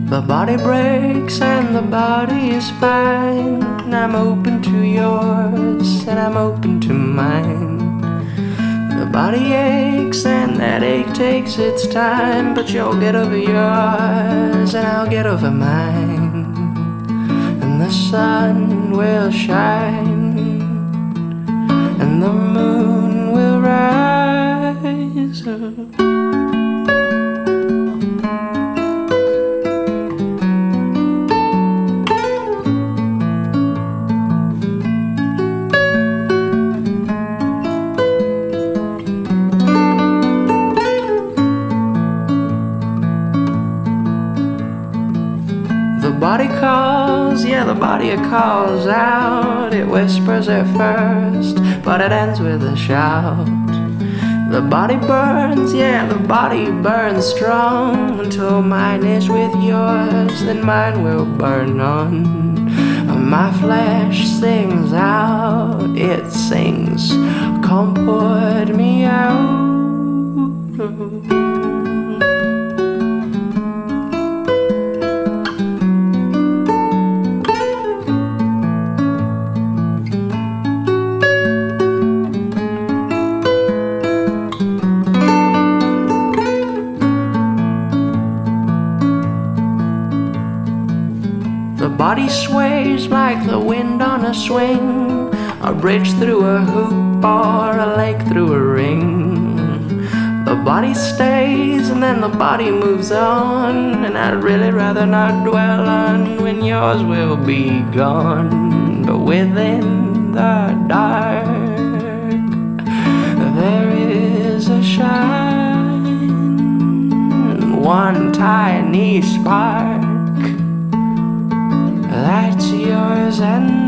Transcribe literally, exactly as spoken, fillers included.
The body breaks and the body is fine. I'm open to yours and I'm open to mine. The body aches and that ache takes its time, but you'll get over yours and I'll get over mine. And the sun will shine and the moon will rise up. The body calls, yeah, the body it calls out. It whispers at first, but it ends with a shout. The body burns, yeah, the body burns strong. Until mine is with yours, then mine will burn on. My flesh sings out, it sings, come put me out. The body sways like the wind on a swing, a bridge through a hoop or a lake through a ring. The body stays and then the body moves on, and I'd really rather not dwell on when yours will be gone. But within the dark there is a shine, one tiny spark that's yours and